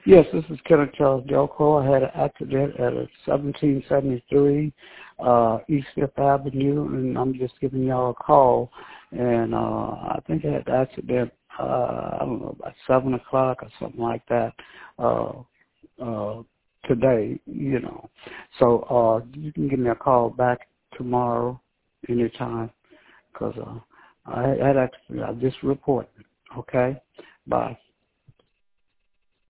Yes, this is Kenneth Charles Delco. I had an accident at a 1773 East Fifth Avenue, and I'm just giving y'all a call. And I think I had the accident, I don't know, about 7 o'clock or something like that today, you know. So you can give me a call back tomorrow anytime because I had actually, I just reported. Okay? Bye.